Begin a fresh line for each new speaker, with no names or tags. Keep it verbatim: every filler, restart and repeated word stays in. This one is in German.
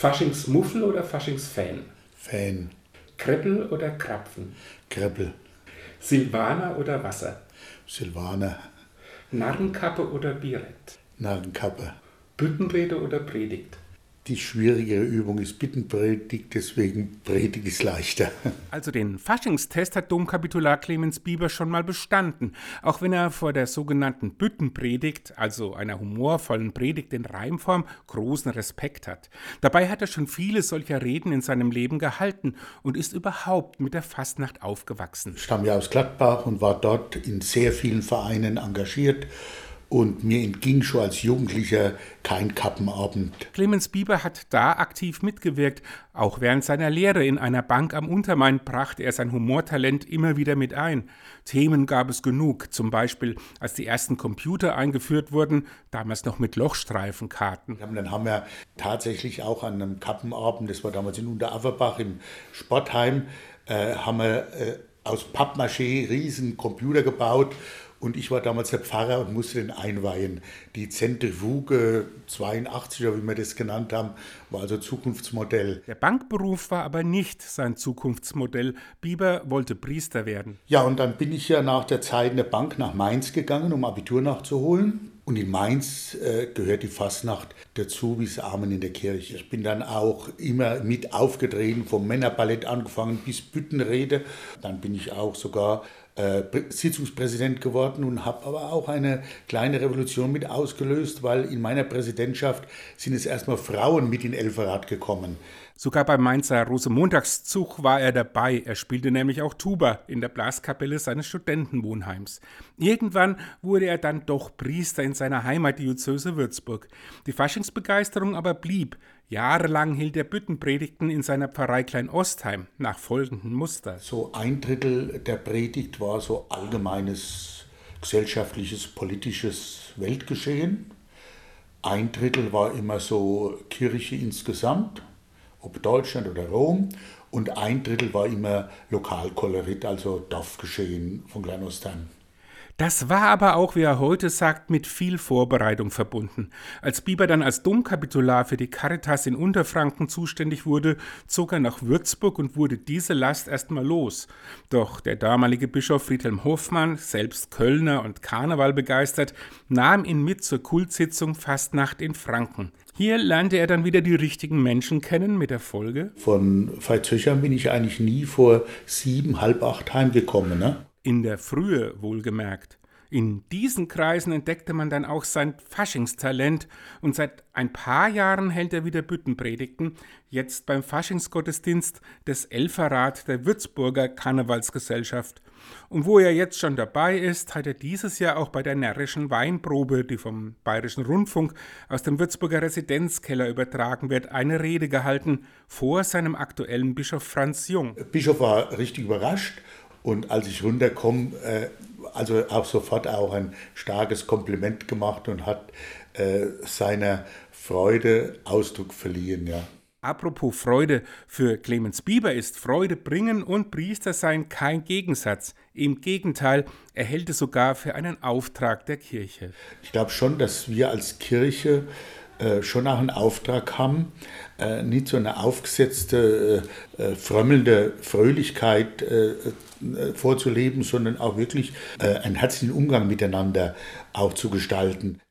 Faschingsmuffel oder Faschingsfan?
Fan.
Kreppel oder Krapfen?
Kreppel.
Silvaner oder Wasser?
Silvaner.
Narrenkappe oder Birett?
Narrenkappe.
Büttenrede oder Predigt?
Die schwierigere Übung ist Bittenpredigt, deswegen Predigt ist leichter.
Also den Faschingstest hat Domkapitular Clemens Bieber schon mal bestanden, auch wenn er vor der sogenannten Büttenpredigt, also einer humorvollen Predigt in Reimform, großen Respekt hat. Dabei hat er schon viele solcher Reden in seinem Leben gehalten und ist überhaupt mit der Fastnacht aufgewachsen.
Ich stamme ja aus Gladbach und war dort in sehr vielen Vereinen engagiert. Und mir entging schon als Jugendlicher kein Kappenabend.
Clemens Bieber hat da aktiv mitgewirkt. Auch während seiner Lehre in einer Bank am Untermain brachte er sein Humortalent immer wieder mit ein. Themen gab es genug, zum Beispiel als die ersten Computer eingeführt wurden, damals noch mit Lochstreifenkarten.
Dann haben wir tatsächlich auch an einem Kappenabend, das war damals in Unteraverbach im Sportheim, äh, haben wir äh, aus Pappmaché riesen Computer gebaut. Und ich war damals der Pfarrer und musste den einweihen. Die Zentrifuge zweiundachtzig, oder wie wir das genannt haben, war also Zukunftsmodell.
Der Bankberuf war aber nicht sein Zukunftsmodell. Bieber wollte Priester werden.
Ja, und dann bin ich ja nach der Zeit in der Bank nach Mainz gegangen, um Abitur nachzuholen. Und in Mainz äh, gehört die Fastnacht dazu wie das Amen in der Kirche. Ich bin dann auch immer mit aufgetreten, vom Männerballett angefangen bis Büttenrede. Dann bin ich auch sogar äh, Sitzungspräsident geworden und habe aber auch eine kleine Revolution mit ausgelöst, weil in meiner Präsidentschaft sind es erstmal Frauen mit in Elferrath gekommen.
Sogar beim Mainzer Rosenmontagszug war er dabei. Er spielte nämlich auch Tuba in der Blaskapelle seines Studentenwohnheims. Irgendwann wurde er dann doch Priester in seiner Heimatdiözese Würzburg. Die Faschingsbegeisterung aber blieb. Jahrelang hielt er Büttenpredigten in seiner Pfarrei Kleinostheim nach folgendem Muster.
So ein Drittel der Predigt war so allgemeines gesellschaftliches, politisches Weltgeschehen. Ein Drittel war immer so Kirche insgesamt, ob Deutschland oder Rom, und ein Drittel war immer Lokalkolorit, also Dorfgeschehen von Kleinostheim.
Das war aber auch, wie er heute sagt, mit viel Vorbereitung verbunden. Als Bieber dann als Domkapitular für die Caritas in Unterfranken zuständig wurde, zog er nach Würzburg und wurde diese Last erstmal los. Doch der damalige Bischof Friedhelm Hoffmann, selbst Kölner und Karneval begeistert, nahm ihn mit zur Kultsitzung Fastnacht in Franken. Hier lernte er dann wieder die richtigen Menschen kennen, mit der Folge:
Von Veitshöchheim bin ich eigentlich nie vor sieben, halb acht heimgekommen, ne?
In der Frühe wohlgemerkt. In diesen Kreisen entdeckte man dann auch sein Faschingstalent und seit ein paar Jahren hält er wieder Büttenpredigten, jetzt beim Faschingsgottesdienst des Elferrath der Würzburger Karnevalsgesellschaft. Und wo er jetzt schon dabei ist, hat er dieses Jahr auch bei der närrischen Weinprobe, die vom Bayerischen Rundfunk aus dem Würzburger Residenzkeller übertragen wird, eine Rede gehalten vor seinem aktuellen Bischof Franz Jung.
Der Bischof war richtig überrascht. Und als ich runterkomme, äh, also auch sofort auch ein starkes Kompliment gemacht und hat äh, seiner Freude Ausdruck verliehen, ja.
Apropos Freude, für Clemens Bieber ist Freude bringen und Priester sein kein Gegensatz. Im Gegenteil, er hält es sogar für einen Auftrag der Kirche.
Ich glaube schon, dass wir als Kirche äh, schon auch einen Auftrag haben, äh, nicht so eine aufgesetzte, äh, frömmelnde Fröhlichkeit äh, vorzuleben, sondern auch wirklich äh, einen herzlichen Umgang miteinander auch zu gestalten.